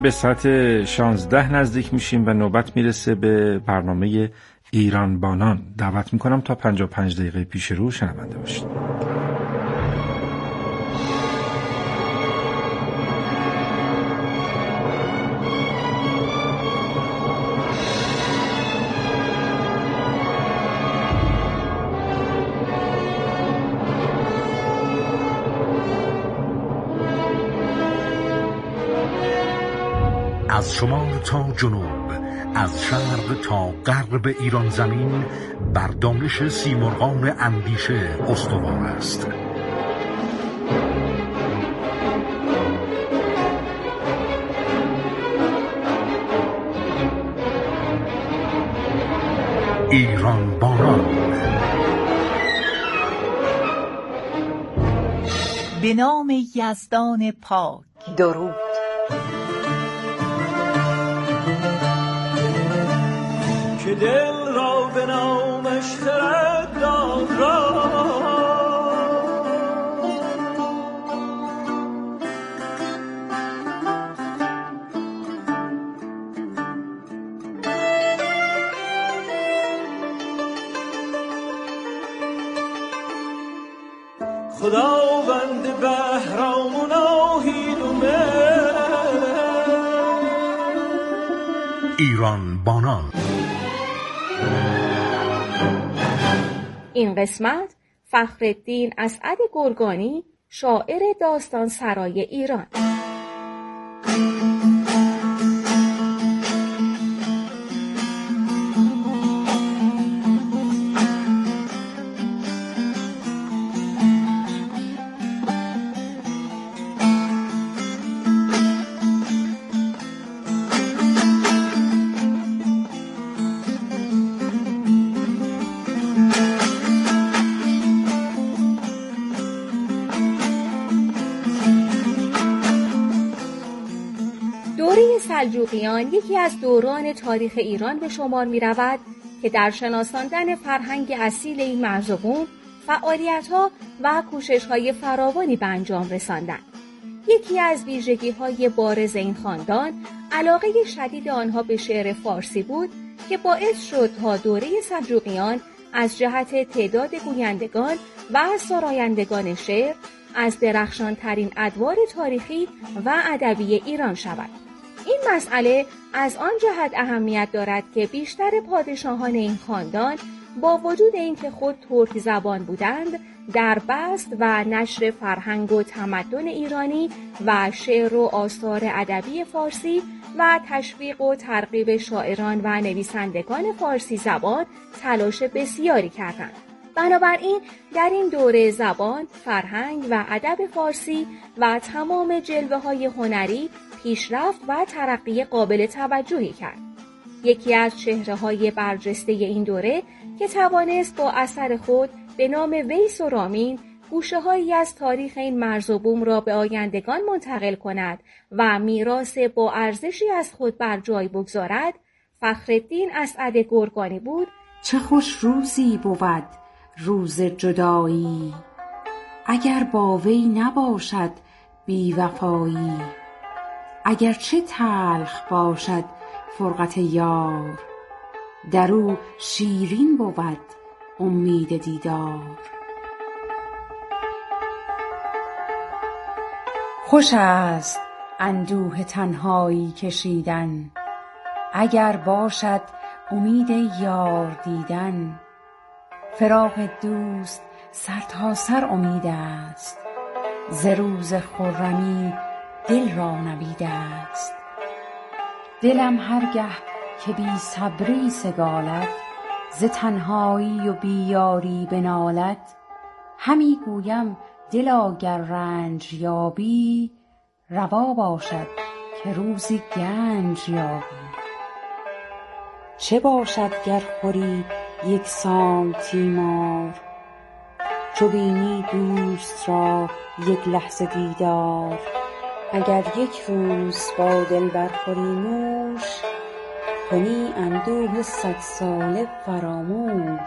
به ساعت 16 نزدیک میشیم و نوبت میرسه به برنامه ایران بانان. دعوت میکنم تا 55 دقیقه پیش رو شنونده باشید. از شمال تا جنوب، از شرق تا غرب ایران زمین، بر دانش سیمرغان اندیشه استوار است. ایران بانان. به نام یزدان پاک. درود. که دل را به نامش خرد دارد، خداوند بهرام و ناهید و مهر. ایران بانان. این قسمت فخرالدین اسعد گرگانی، شاعر داستان سرای ایران. سلجوقیان یکی از دوران تاریخ ایران به شمار می رود که در شناساندن فرهنگ اصیل این مرز و بوم فعالیت‌ها و کوشش‌های فراوانی به انجام رساندند. یکی از ویژگی‌های بارز این خاندان علاقه شدید آنها به شعر فارسی بود که باعث شد تا دوره سلجوقیان از جهت تعداد گویندگان و سرایندگان شعر از درخشان‌ترین ادوار تاریخی و ادبی ایران شود. این مسئله از آن جهت اهمیت دارد که بیشتر پادشاهان این خاندان با وجود اینکه خود ترک زبان بودند، در بسط و نشر فرهنگ و تمدن ایرانی و شعر و آثار ادبی فارسی و تشویق و ترغیب شاعران و نویسندگان فارسی زبان تلاش بسیاری کردند. بنابراین در این دوره زبان، فرهنگ و ادب فارسی و تمام جلوه‌های هنری پیشرفت و ترقی قابل توجهی کرد. یکی از چهره‌های برجسته این دوره که توانست با اثر خود به نام ویس و رامین گوشه‌هایی از تاریخ این مرز و بوم را به آیندگان منتقل کند و میراث با ارزشی از خود بر جای بگذارد، فخرالدین اسعد گرگانی بود. چه خوش روزی بود روز جدایی، اگر با وی نباشد بی وفایی. اگر چه تلخ باشد فرقت یار، در او شیرین بود امید دیدار. خوش است اندوه تنهایی کشیدن، اگر باشد امید یار دیدن. فراق دوست سر تا سر امید است، ز روز خرمی دل را نوید است. دلم هرگه که بی صبری سگالد، ز تنهایی و بی یاری بنالد. همی گویم دلا گر رنج یابی، روا باشد که روزی گنج یابی. چه باشد گر خوری یک سام تیمار، چو بینی دوست را یک لحظه دیدار. اگر یک روز با دلبر خوری نوش، کنی اندوه 100 ساله فراموش.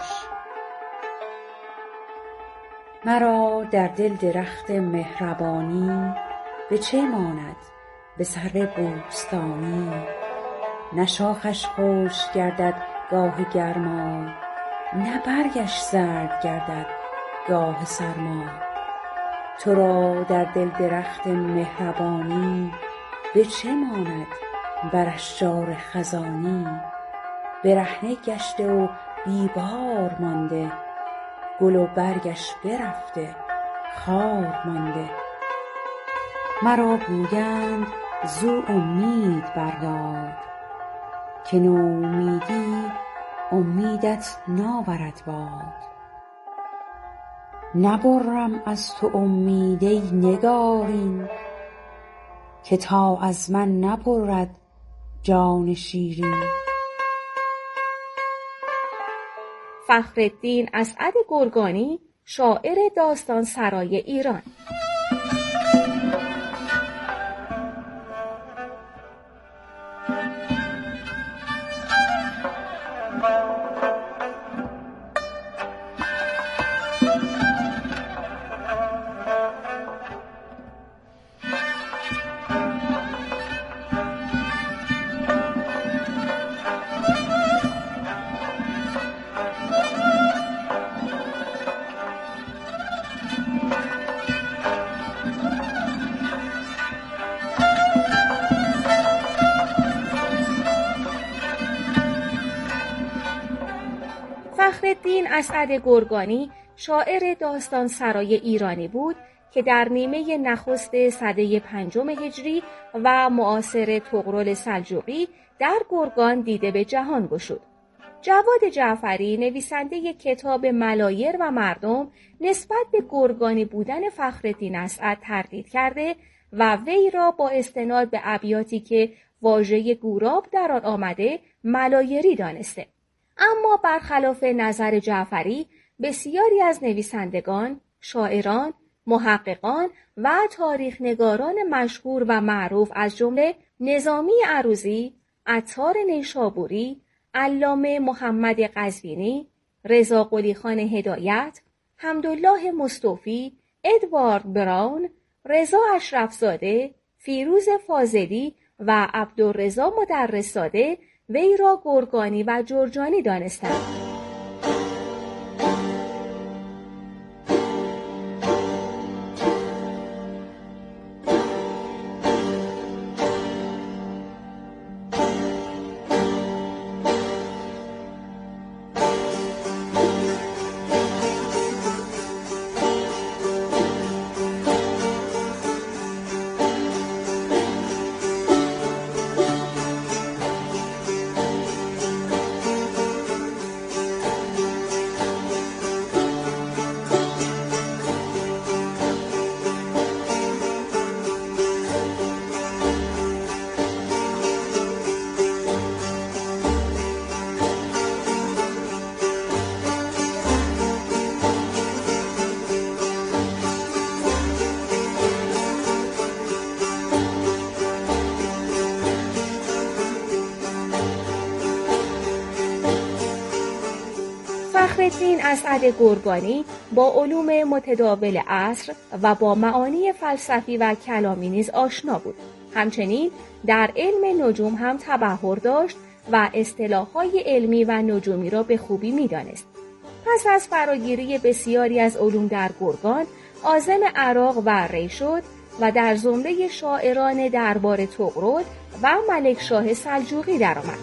مرا در دل درخت مهربانی، به چه ماند به سرو بوستانی. نه شاخش خشک گردد گاه گرما، نه برگش زرد گردد گاه سرما. تو را در دل درخت مهربانی، به چه ماند بر اشجار خزانی. برهنه گشته و بیبار مانده، گل و برگش برفته خار مانده. مرا گویند زو امید بردار، که نومیدی امیدت ناورد باد. نبرم از تو امید ای نگارین، که تا از من نبرد جان شیرین. فخرالدین اسعد گرگانی، شاعر داستان سرای ایران. فخرالدین اسعد گرگانی شاعر داستان سرای ایرانی بود که در نیمه نخست سده 5 هجری و معاصر طغرل سلجوقی در گرگان دیده به جهان گشود. جواد جعفری نویسنده کتاب ملایر و مردم نسبت به گرگانی بودن فخرالدین اسعد تردید کرده و وی را با استناد به ابیاتی که واژه گوراب در آن آمده ملایری دانسته. اما برخلاف نظر جعفری بسیاری از نویسندگان، شاعران، محققان و تاریخنگاران مشهور و معروف از جمله نظامی عروضی، عطار نیشابوری، علامه محمد قزوینی، رضا قلی خان هدایت، حمدالله مصطفی، ادوارد براون، رضا اشرفزاده، فیروز فاضلی و عبدالرضا مدرس‌زاده وی را گرگانی و جرجانی دانستند. فخرالدین اسعد گرگانی با علوم متداول عصر و با معانی فلسفی و کلامی نیز آشنا بود. همچنین در علم نجوم هم تبحر داشت و اصطلاحات علمی و نجومی را به خوبی می‌دانست. پس از فراگیری بسیاری از علوم در گرگان، عازم عراق و ری شد و در زمره شاعران دربار طغرل و ملکشاه سلجوقی درآمد.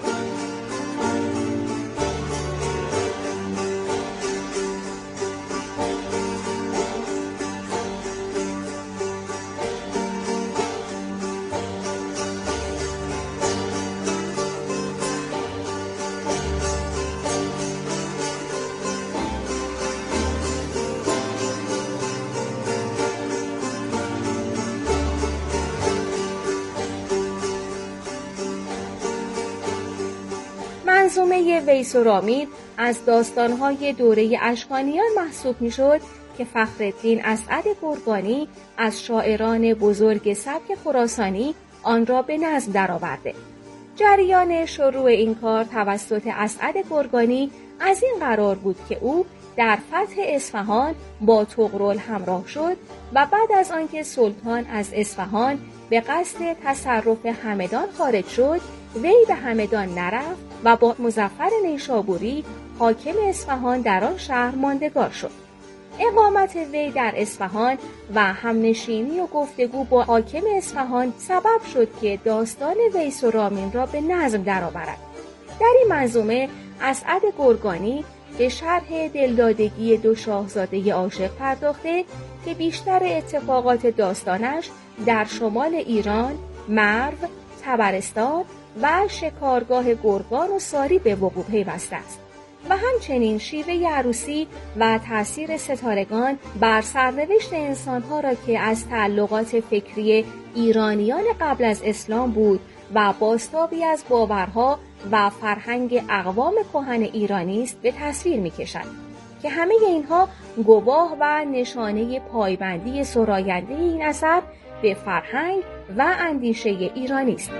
منظومه ویسرامید از داستان‌های دوره اشکانیان محسوب می‌شد که فخرالدین اسعد گرگانی از شاعران بزرگ سبک خراسانی آن را به نظم درآورده. جریان شروع این کار توسط اسعد گرگانی از این قرار بود که او در فتح اصفهان با طغرل همراه شد و بعد از آنکه سلطان از اصفهان به قصد تصرف همدان خارج شد، وی به همدان نرفت و با مظفر نیشابوری حاکم اصفهان در آن شهر ماندگار شد. اقامت وی در اصفهان و همنشینی و گفتگو با حاکم اصفهان سبب شد که داستان ویس و رامین را به نظم درآورد. در این منظومه اسعد گرگانی به شرح دلدادگی دو شاهزاده عاشق پرداخته که بیشتر اتفاقات داستانش در شمال ایران، مرو، طبرستان و شکارگاه گرگان و ساری به وقوع پیوسته است و همچنین شیوه عروسی و تأثیر ستارگان بر سرنوشت انسانها را که از تعلقات فکری ایرانیان قبل از اسلام بود و بازتابی از باورها و فرهنگ اقوام کهن ایرانی است به تصویر می‌کشد که همه اینها گواه و نشانه پایبندی سراینده این اثر به فرهنگ و اندیشه ایرانی است.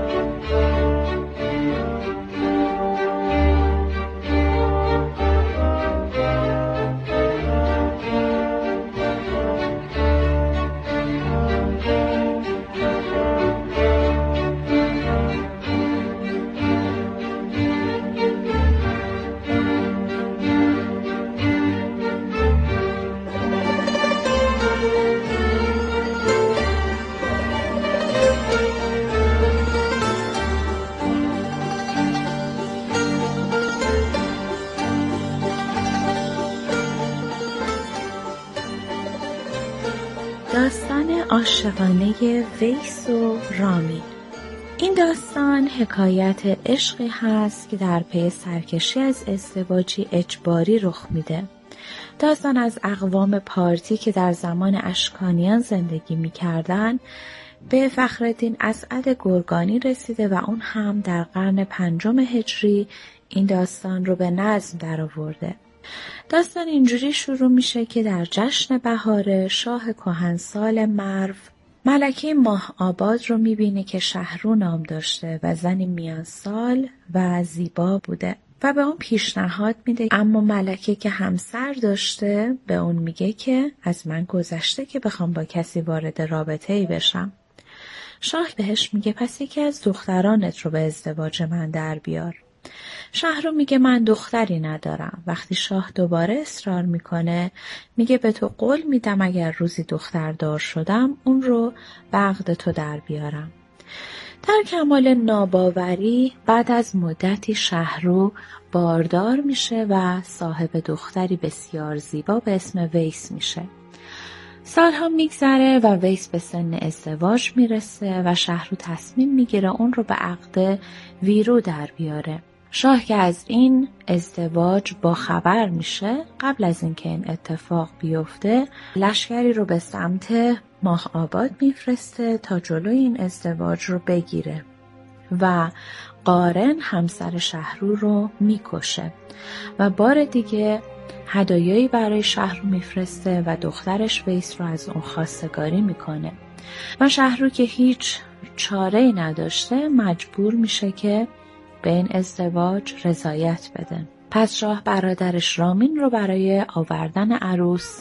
داستان عاشقانه ویس و رامین. این داستان حکایت عشقی هست که در پی سرکشی از ازدواجی اجباری رخ میده. داستان از اقوام پارتی که در زمان اشکانیان زندگی میکردن به فخرالدین اسعد گرگانی رسیده و اون هم در قرن 5 هجری این داستان رو به نظم در آورده. داستان اینجوری شروع میشه که در جشن بهاره شاه کهنسال مرو ملکه ماه آباد رو میبینه که شهرو نام داشته و زنی میان سال و زیبا بوده و به اون پیشنهاد میده، اما ملکه که همسر داشته به اون میگه که از من گذشته که بخوام با کسی وارد رابطه‌ای بشم. شاه بهش میگه پس یکی از دخترانت رو به ازدواج من در بیار. شهرو میگه من دختری ندارم. وقتی شاه دوباره اصرار میکنه میگه به تو قول میدم اگر روزی دختردار شدم اون رو به عقد تو در بیارم. در کمال ناباوری بعد از مدتی شهرو باردار میشه و صاحب دختری بسیار زیبا به اسم ویس میشه. سالها میگذره و ویس به سن ازدواج میرسه و شهرو تصمیم میگیره اون رو به عقد ویرو در بیاره. شاه که از این ازدواج با خبر میشه، قبل از اینکه این اتفاق بیفته لشکری رو به سمت ماه آباد میفرسته تا جلوی این ازدواج رو بگیره و قارن همسر شهرو رو میکشه و بار دیگه هدایایی برای شهرو میفرسته و دخترش ویس رو از اون خواستگاری میکنه و شهرو که هیچ چاره‌ای نداشته مجبور میشه که به این ازدواج رضایت بده. پس شاه برادرش رامین رو برای آوردن عروس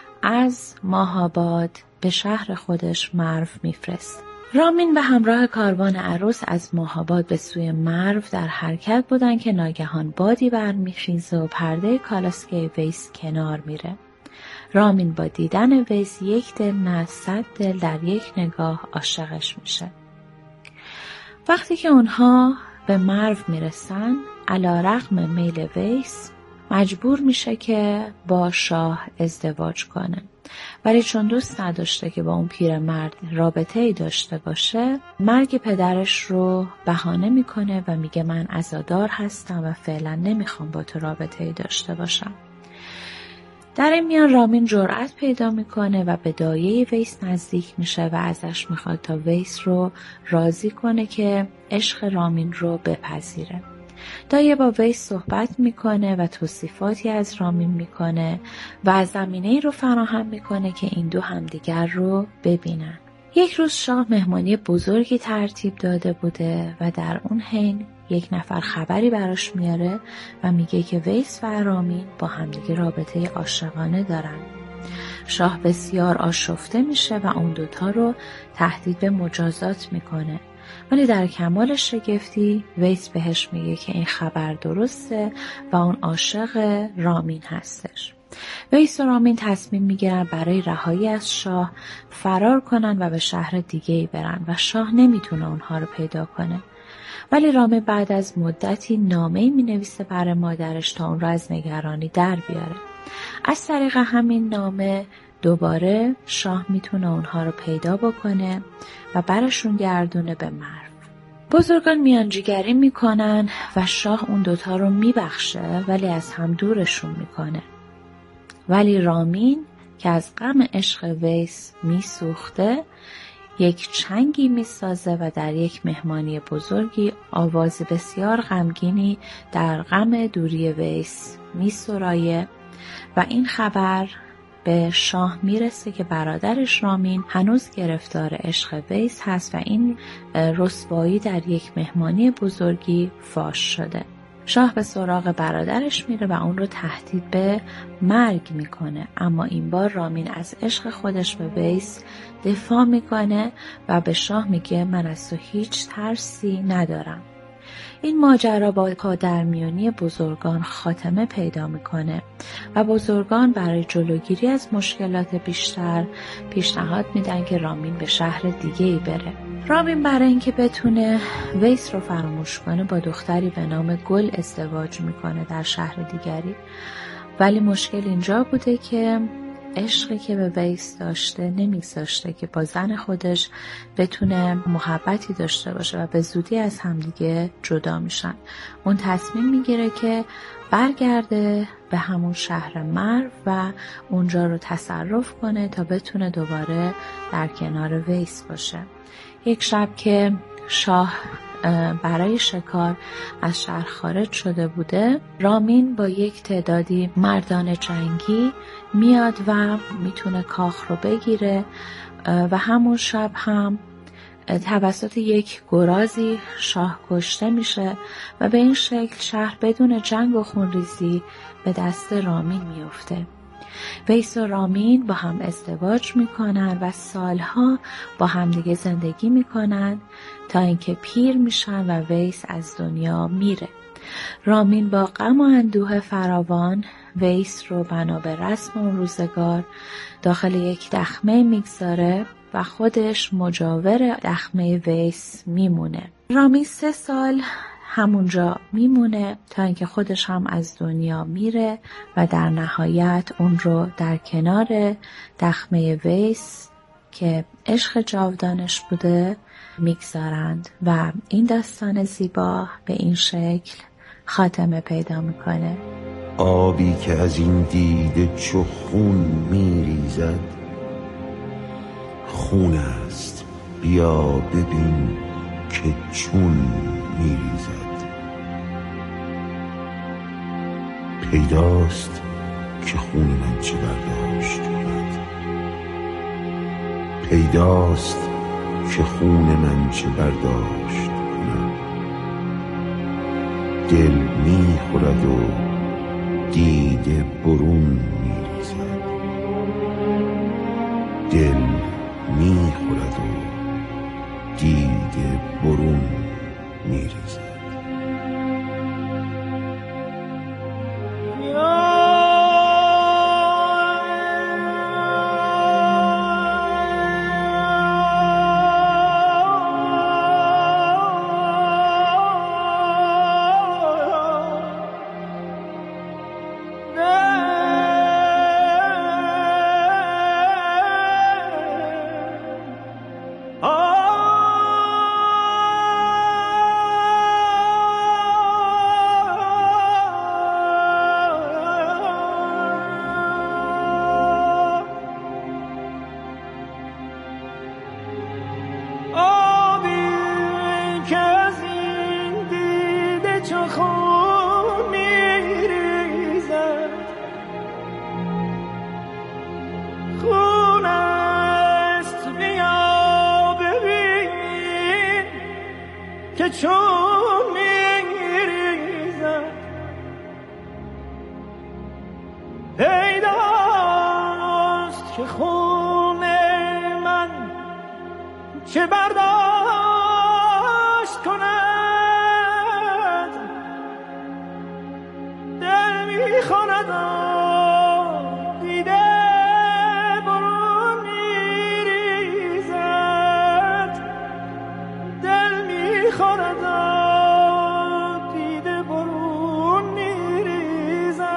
از ماه‌آباد به شهر خودش مرو میفرست. رامین به همراه کاروان عروس از ماه‌آباد به سوی مرو در حرکت بودن که ناگهان بادی برمیخیزه و پرده کالاسکه ویس کنار میره. رامین با دیدن ویس یک دل نه 100 دل در یک نگاه عاشقش میشه. وقتی که اونها به مرو میرسن علیرغم میل ویس مجبور میشه که با شاه ازدواج کنه، ولی چون دوست نداشته که با اون پیرمرد رابطه‌ای داشته باشه مرگ پدرش رو بهانه میکنه و میگه من عزادار هستم و فعلا نمیخوام با تو رابطه‌ای داشته باشم. در این میان رامین جرأت پیدا میکنه و به دایه ویس نزدیک میشه و ازش میخواد تا ویس رو راضی کنه که عشق رامین رو بپذیره. دایه با ویس صحبت میکنه و توصیفاتی از رامین میکنه و زمینه‌ای رو فراهم میکنه که این دو همدیگر رو ببینن. یک روز شاه مهمانی بزرگی ترتیب داده بوده و در اون حین یک نفر خبری براش میاره و میگه که ویس و رامین با همدیگه رابطه عاشقانه دارن. شاه بسیار آشفته میشه و اون دوتا رو تهدید به مجازات میکنه. ولی در کمال شگفتی ویس بهش میگه که این خبر درسته و اون عاشق رامین هستش. ویس و رامین تصمیم میگیرن برای رهایی از شاه فرار کنن و به شهر دیگه‌ای برن و شاه نمیتونه اونها رو پیدا کنه. ولی رامین بعد از مدتی نامه‌ای مینویسه برای مادرش تا اون رو از نگرانی در بیاره. از طریق همین نامه دوباره شاه میتونه اونها رو پیدا بکنه و برشون گردونه به مرو. بزرگان میانجیگری میکنن و شاه اون دوتا رو میبخشه ولی از هم دورشون میکنه. ولی رامین که از غم عشق ویس میسوخته یک چنگی میسازه و در یک مهمانی بزرگی آواز بسیار غمگینی در غم دوری ویس میسرایه و این خبر به شاه میرسه که برادرش رامین هنوز گرفتار عشق ویس هست و این رسوایی در یک مهمانی بزرگی فاش شده. شاه به سراغ برادرش میره و اون رو تهدید به مرگ میکنه، اما این بار رامین از عشق خودش به ویس دفاع میکنه و به شاه میگه من از تو هیچ ترسی ندارم. این ماجرا با پادرمیانی بزرگان خاتمه پیدا میکنه و بزرگان برای جلوگیری از مشکلات بیشتر پیشنهاد میدن که رامین به شهر دیگه‌ای بره. رامین برای اینکه بتونه ویس رو فراموش کنه با دختری به نام گل ازدواج میکنه در شهر دیگری، ولی مشکل اینجا بوده که عشقی که به ویس داشته نمیگذاشته که با زن خودش بتونه محبتی داشته باشه و به زودی از همدیگه جدا میشن. اون تصمیم میگیره که برگرده به همون شهر مرو و اونجا رو تصرف کنه تا بتونه دوباره در کنار ویس باشه. یک شب که شاه برای شکار از شهر خارج شده بوده، رامین با یک تعدادی مردان جنگی میاد و میتونه کاخ رو بگیره و همون شب هم توسط یک گرازی شاه کشته میشه و به این شکل شهر بدون جنگ و خونریزی به دست رامین میفته. ویس و رامین با هم ازدواج میکنن و سالها با همدیگه زندگی میکنن تا اینکه پیر میشن و ویس از دنیا میره. رامین با غم و اندوه فراوان ویس رو بنا به رسم اون روزگار داخل یک دخمه میگذاره و خودش مجاور دخمه ویس میمونه. رامین 3 سال همونجا میمونه تا اینکه خودش هم از دنیا میره و در نهایت اون رو در کنار دخمه ویس که عشق جاودانش بوده میگذارند و این داستان زیبا به این شکل خاتمه پیدا میکنه. آبی که از این دیده چو خون میریزد خون است، بیا ببین که چون میریزد. پیداست که خون من چه برداشت کند، پیداست که خون من چه برداشت کند. دل میخورد و دیده برون میریزد، دل میخورد و دیده برون میریزد. چون میریزد پیداست که خون من چه برداشت کند، دل می‌خواند دیده برون می‌ریزد، دل می‌خواند دیده برون می‌ریزد.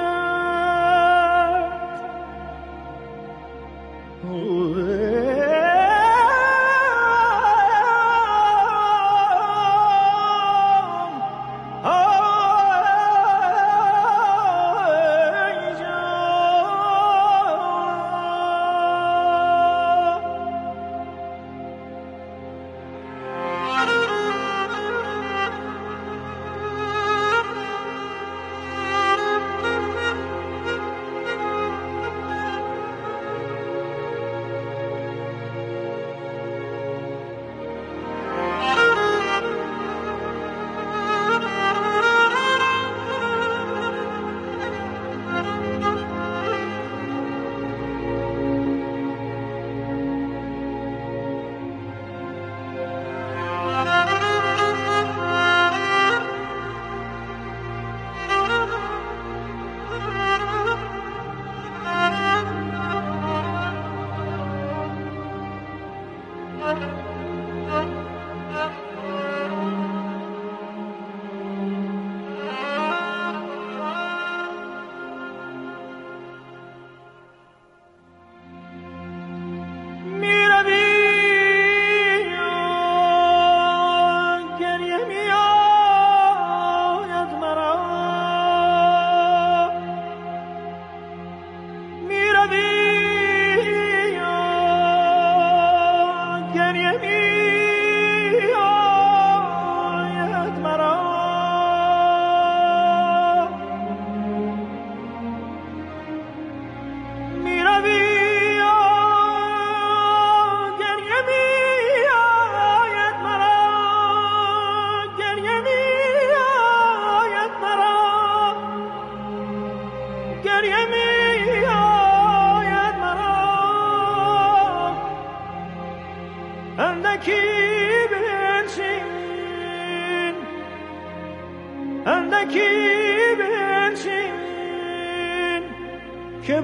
اندکی بنشین که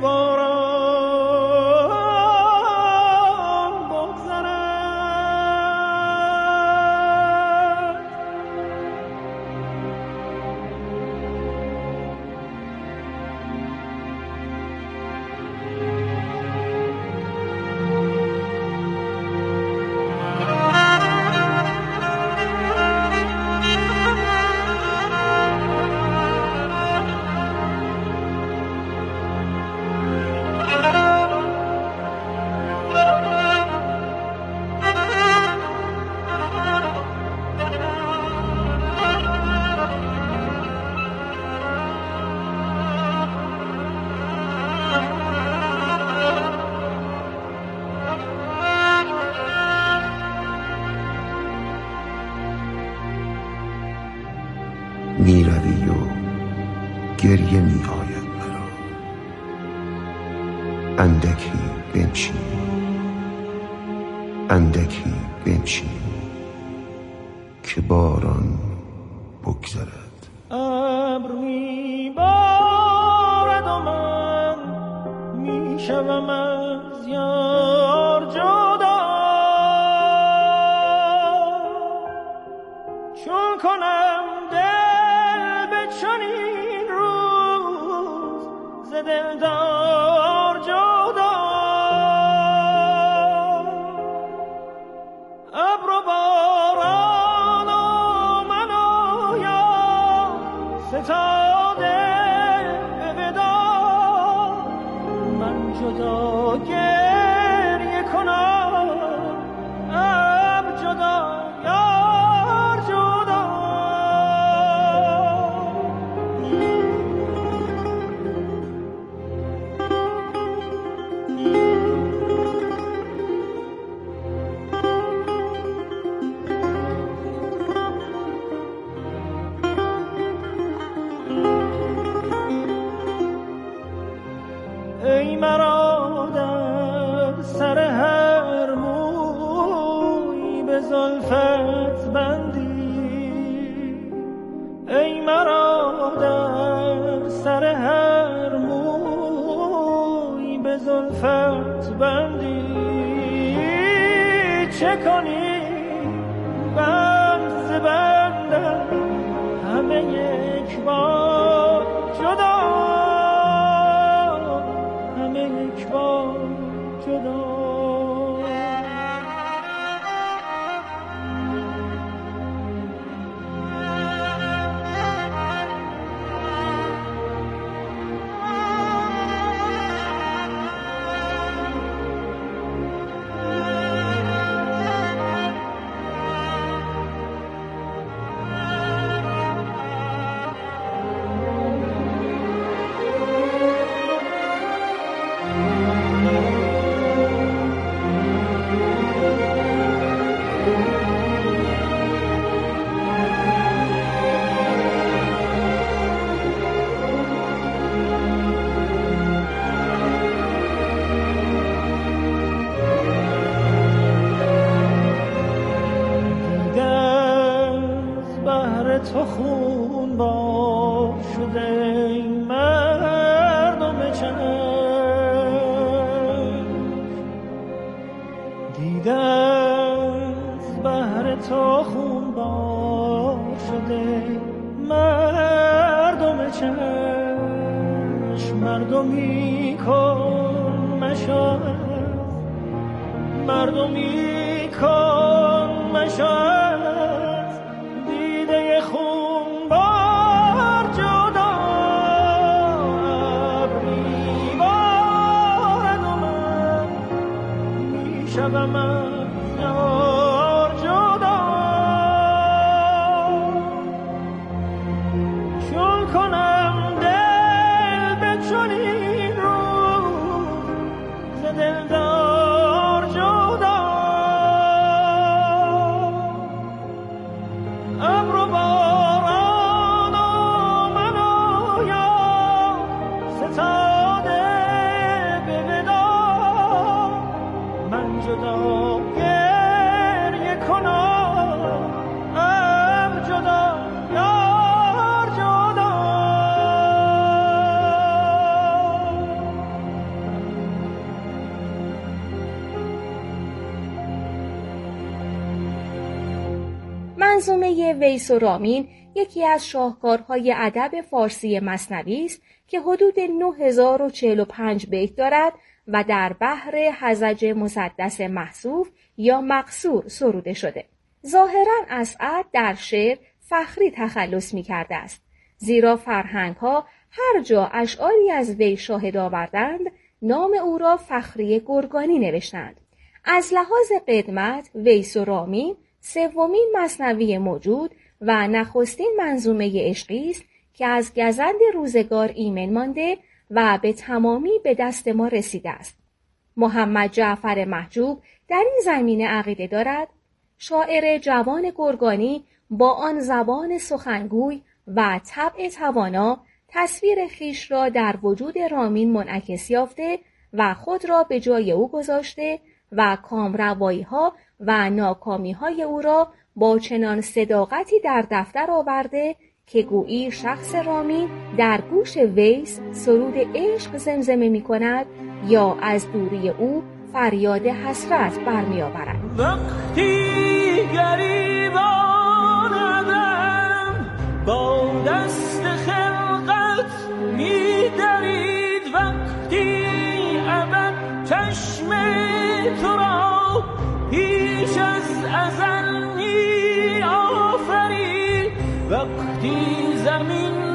باران بگذرد. می روی و گریه می آید مرا، اندکی بنشین، اندکی بنشین که باران بگذرد. ابر می بارد و من می شوم از یار جدا، چون کنم دل به چنین روز ز دلدار جدا. ابر و باران و من و یار ستاده به وداع، من جدا گریه کنم، ابر جدا یار جدا. چه کنی بند ز بندم همه یک بار جدا، همه یک بار جدا. تو خون با شده مردم چشم، دیده از بهر تو خون با شده مردم چشم. مردمی کن مشاهد، مردمی کن مشاهد، دیده خون بار جدا ابری بارد و من میشوم از یار جدا. چون کنم دل به چنین روز ز دلدار جدا، ابر و باران و من آیا ستاده به ودا، من جدا گریه کنم ابر جدا یار جدا. منظومه ویس و رامین یکی از شاهکارهای ادب فارسی مثنوی است که حدود 9045 بیت دارد و در بحر هزج مسدس محذوف یا مقصور سروده شده. ظاهراً اسعد در شعر فخری تخلص می‌کرده است، زیرا فرهنگ‌ها هر جا اشعاری از وی شاهد آوردند نام او را فخری گرگانی نوشتند. از لحاظ قدمت ویس و رامین سومین مثنوی موجود و نخستین منظومه عشقی است که از گزند روزگار ایمن مانده و به تمامی به دست ما رسیده است. محمد جعفر محجوب در این زمینه عقیده دارد شاعر جوان گرگانی با آن زبان سخنگوی و طبع توانا تصویر خیش را در وجود رامین منعکس یافته و خود را به جای او گذاشته و کامروایی‌ها و ناکامی‌های او را با چنان صداقتی در دفتر آورده که گویی شخص رامین در گوش ویس سرود عشق زمزمه می‌کند یا از دوری او فریاد حسرت برمی‌آورد. وقتی گریبان آدم با دست خلقت می‌درید، وقتی ابد چشم تو را پیش از ازل می آفرید، وقتی زمین